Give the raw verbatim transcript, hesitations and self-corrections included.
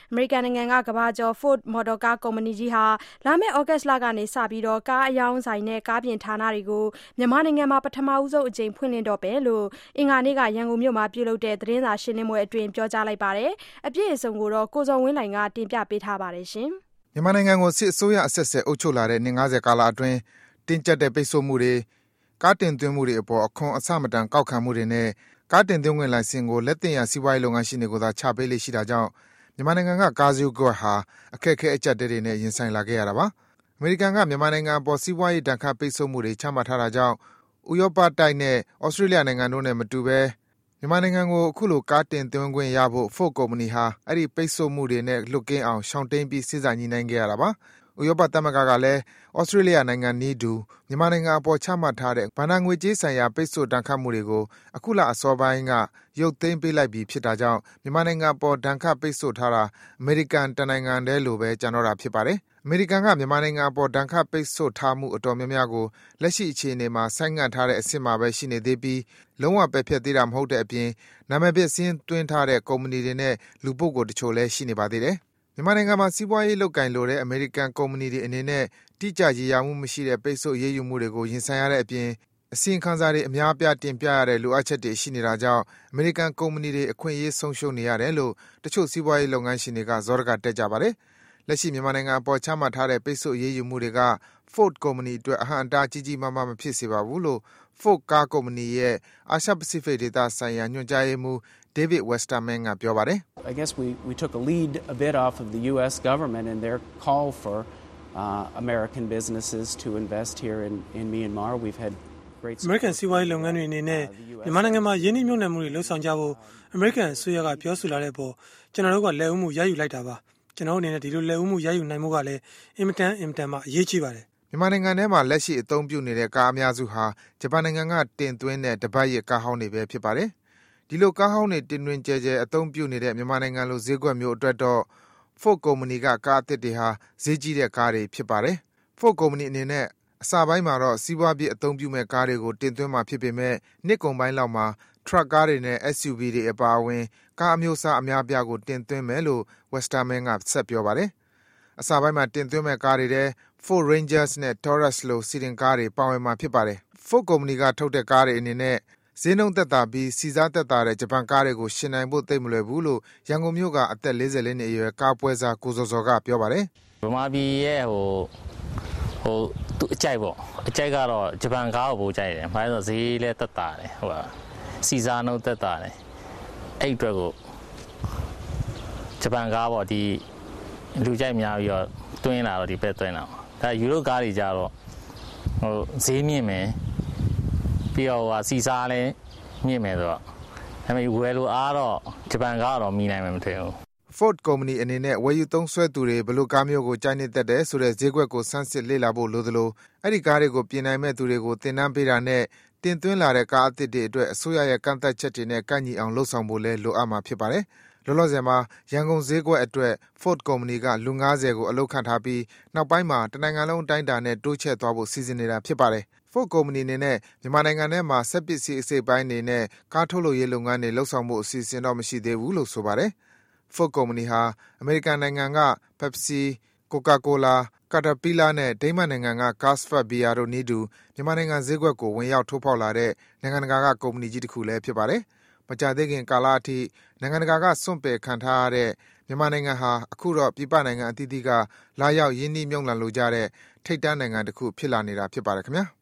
အမေရိကန်နိုင်ငံကကမ္ဘာကျော် Ford မော်တော်ကားကုမ္ပဏီကြီးဟာလာမယ့်သြဂတ်လကနေစပြီးကားအရောင်းဆိုင်နဲ့ကားပြင်ဌာနတွေကိုမြန်မာနိုင်ငံမှာပထမဆုံးအကြိမ်ဖွင့်လှစ်တော့မယ်လို့အင်္ဂါနေ့ကရန်ကုန်မြို့မှာပြုလုပ်တဲ့သတင်းစာရှင်းလင်းပွဲအတွင်းပြောကြားလိုက်ပါတယ်။အပြည့်အစုံကိုတော့ကိုဇော်ဝင်းလှိုင်ကတင်ပြပေးထားပါတယ်ရှင်။မြန်မာနိုင်ငံကိုစစ်အစိုးရအဆက်ဆက်အုပ်ချုပ်လာတဲ့နှစ်၅၀ကာလအတွင်းတင်းကျပ်တဲ့ပိတ်ဆို့မှုတွေကားတင်သွင်းမှုတွေအပေါ်အခွန်အဆမတန်ကောက်ခံမှုတွေနဲ့ကားတင်သွင်းခွင့်လိုင်စင်ကိုလက်တင်ရစီးပွားရေးလုပ်ငန်းရှင်တွေကိုသာချပေးလေ့ရှိတာကြောင့်မြန်မာနိုင်ငံကကားဈေးကွက်ဟာအခက်အခဲအကျပ်တဲတွေနဲ့ရင်ဆိုင်လာခဲ့ရတာပါ။အမေရိကန်ကမြန်မာနိုင်ငံအပေါ်စီးပွားရေးဒဏ်ခတ်ပိတ်ဆို့မှုတွေချမှတ်ထားတာကြောင့်ဥရောပတိုက်နဲ့ဩစတြေးလျနိုင်ငံတို့နဲ့မတူဘဲမြန်မာနိုင်ငံကိုအခုလိုကားတင်သွင်းခွင့်ရဖို့ Ford ကုမ္ပဏီဟာအဲ့ဒီပိတ်ဆို့မှုတွေနဲ့လွတ်ကင်းအောင်ရှောင်တိန်ပြီးစဉ်းစားညှိနှိုင်းခဲ့ရတာပါ။ဥရောပသမဂ္ဂကလည်းဩစတြေးလျနိုင်ငံနည်းတူမြန်မာနိုင်ငံအပေါ်ချမှတ်ထားတဲ့ဘဏ္ဍာငွေကြေးဆိုင်ရာပိတ်ဆို့ဒဏ်ခတ်မှုတွေကိုအခုလအစောပိုင်းကရုပ်သိမ်းပေးလိုက်ပြီးဖြစ်တာကြောင့်မြန်မာနိုင်ငံအပေါ်ဒဏ်ခတ်ပိတ်ဆို့ထားတာအမေရိကန်တနိုင်ငံတည်းလိုပဲကျန်တော့တာဖြစ်ပါတယ်။အမေရိကန်ကမြန်မာနိုင်ငံအပေါ်ဒဏ်ခတ်ပိတ်ဆို့ထားမှုအတော်များများကိုလက်ရှိအခြေအနေမှာဆိုင်းငံ့ထားတဲ့အဆင့်မှာပဲရှိနေသေးပြီးလုံးဝပယ်ဖျက်သေးတာမဟုတ်တဲ့အပြင်နာမည်ပျက်စာရင်းသွင်းထားတဲ့ကုမ္ပဏီတွေနဲ့လူပုဂ္ဂိုလ်တချို့လည်းရှိနေပါသေးတယ်။မြန်မာနိုင်ငံမှာစီးပွားရေးလုပ်ကိုင်လိုတဲ့အမေရိကန်ကုမ္ပဏီတွေအနေနဲ့တိကျရေရာမှုမရှိတဲ့ပိတ်ဆို့အရေးယူမှုတွေကိုရင်ဆိုင်ရတဲ့အပြင်အစီရင်ခံစာတွေအများအပြားတင်ပြရတဲ့လိုအပ်ချက်တွေရှိနေတာကြောင့်အမေရိကန်ကုမ္ပဏီတွေအခွင့်အရေးဆုံးရှုံးနေရတယ်လို့တချို့စီးပွားရေးလုပ်ငန်းရှင်တွေကဇောရကတက်ကြပါတယ်။လက်ရှိမြန်မာနိုင်ငံအပေါ်ချမှတ်ထားတဲ့ပိတ်ဆို့အရေးယူမှုတွေက Ford ကုမ္ပဏီအတွက်အဟန့်အတားကြီးကြီးမားမားမဖြစ်စေပါဘူးလို့ Ford ကားကုမ္ပဏီရဲ့အာရှပစိဖိတ်ဒေသဆိုင်ရာညွှန်ကြားရေးမှူး David Westerman ကပြောပါတယ်။ I guess we we took a lead a bit off of the U S government and their call for uh, American businesses to invest here in in Myanmar. We've had American စီးပွားရေးလုပ်ငန်းတွေအနေနဲ့မြန်မာနိုင်ငံမှာယင်းနှိမ့်မြုပ်နှံမှုတွေလှုပ်ဆောင်ကြဖို့ American အစိုးရကပြောဆိုလာတဲ့အပေါ်ကျွန်တော်တို့ကလက်ဦးမှုရယူလိုက်တာပါကျွန်တော်အနေနဲ့ဒီလိုလက်ဦးမှုရယူနိုင်မှုကလည်းအင်မတန်အင်မတန်မှအရေးကြီးပါတယ်မြန်မာနိုင်ငံထဲမှာလက်ရှိအသုံးပြုနေတဲ့ကားအများစုဟာဂျပန်နိုင်ငံကတင်သွင်းတဲ့တပတ်ရကားဟောင်းတွေပဲဖြစ်ပါတယ်ဒီလိုကားဟောင်းတွေတင်သွင်းကြဲကြဲအသုံးပြုနေတဲ့မြန်မာနိုင်ငံလိုဈေးကွက်မျိုးအတွက်တော့ Ford ကုမ္ပဏီကကားအသစ်တွေဟာဈေးကြီးတဲ့ကားတွေဖြစ်ပါတယ် Ford ကုမ္ပဏီအနေနဲ့အစပိုင်းမှာတော့စီးပွားပြအသုံးပြုမဲ့ကားတွေကိုတင်သွင်းမှာဖြစ်ပေမဲ့နှစ်ကုန်ပိုင်းလောက်မှာ truck ကားတွေနဲ့ S U V တွေအပါအဝင်ကားအမျိုးအစားအများပြားကိုတင်သွင်းမယ်လို့ Westerman ကဆက်ပြောပါတယ်အစပိုင်းမှာတင်သွင်းမဲ့ကားတွေထဲ Ford Rangers နဲ့ Taurus လိုစီရင်ကားတွေပါဝင်မှာဖြစ်ပါတယ် Ford ကုမ္ပဏီကထုတ်တဲ့ကားတွေအနေနဲ့ဈေးနှုန်းသက်သာပြီးစီစားသက်သာတဲ့ဂျပန်ကားတွေကိုရှင်နိုင်ဖို့သိမလွယ်ဘူးလို့ရန်ကုန်မြို့ကအသက်၄၄နှစ်အရွယ်ကားပွဲစားကိုစောစောကပြောပါတယ်ဗမာပြည်ရဲ့ဟိုဟိုသူအကြိုက်ပေါ့အကြိုက်ကတော့ဂျပန်ကားကိုပိုကြိုက်တယ်ဘာလို့ဆိုဈေးလည်းသက်သာတယ်ဟိုစီစားနှုန်းသက်သာတယ်အဲ့အတွက်ကိုဂျပန်ကားပေါ့ဒီလူကြိုက်များပြီးတော့တွင်းလာတော့ဒီပဲတွင်းလာဒါယူရိုကားတွေကြတော့ဟိုဈေးမြင့်မယ်ပြီးတော့ဟာစီစားလည်းမြင့်မယ်ဆိုတော့ဒါပေမဲ့ဝယ်လို့အားတော့ဂျပန်ကားတော့မိနိုင်မှာမထင်ဘူး Ford ကုမ္ပဏီအနေနဲ့ဝယ်ယူသုံးစွဲသူတွေဘယ်လိုကားမျိုးကိုကြိုက်နေတတ်တယ်ဆိုတဲ့ဈေးကွက်ကိုစမ်းစစ်လေ့လာဖို့လိုသလိုအဲ့ဒီကားတွေကိုပြင်နိုင်မဲ့သူတွေကိုသင်တန်းပေးတာနဲ့တင်သွင်းလာတဲ့ကားအသစ်တွေအတွက်အစိုးရရဲ့ကန့်သတ်ချက်တွေနဲ့ကိုက်ညီအောင်လှုပ်ဆောင်ဖို့လဲလိုအပ်မှာဖြစ်ပါတယ်လောလောဆယ်မှာရန်ကုန်ဈေးကွက်အတွက် Ford ကုမ္ပဏီကလူ၅၀ကိုအလုပ်ခန့်ထားပြီးနောက်ပိုင်းမှာတနိုင်ငံလုံးအတိုင်းအတာနဲ့တိုးချဲ့သွားဖို့စီစဉ်နေတာဖြစ်ပါတယ်Ford ကုမ္ပဏီအနေနဲ့မြန်မာနိုင်ငံထဲမှာစက်ပစ္စည်းအစိတ်ပိုင်းတွေနဲ့ကားထုတ်လုပ်ရေးလုပ်ငန်းတွေလှုပ်ဆောင်ဖို့အစီအစဉ်တော့မရှိသေးဘူးလို့ဆိုပါတယ်။ Ford ကုမ္ပဏီဟာအမေရိကန်နိုင်ငံက Pepsi, Coca-Cola, Caterpillar နဲ့ဒိန်းမတ်နိုင်ငံက Carlsberg Beer တို့နည်းတူမြန်မာနိုင်ငံဈေးကွက်ကိုဝင်ရောက်ထိုးဖောက်လာတဲ့နိုင်ငံတကာကကုမ္ပဏီကြီးတစ်ခုလည်းဖြစ်ပါတယ်။မကြာသေးခင်ကာလအထိနိုင်ငံတကာကစွန့်ပယ်ခံထားရတဲ့မြန်မာနိုင်ငံဟာအခုတော့ပြည်ပနိုင်ငံအသီးသီးကလာရောက်ရင်းနှီးမြှုပ်နှံလိုကြတဲ့ထိပ်တန်းနိုင်ငံတစ်ခုဖြစ်လာနေတာဖြစ်ပါတယ်ခင်ဗျာ။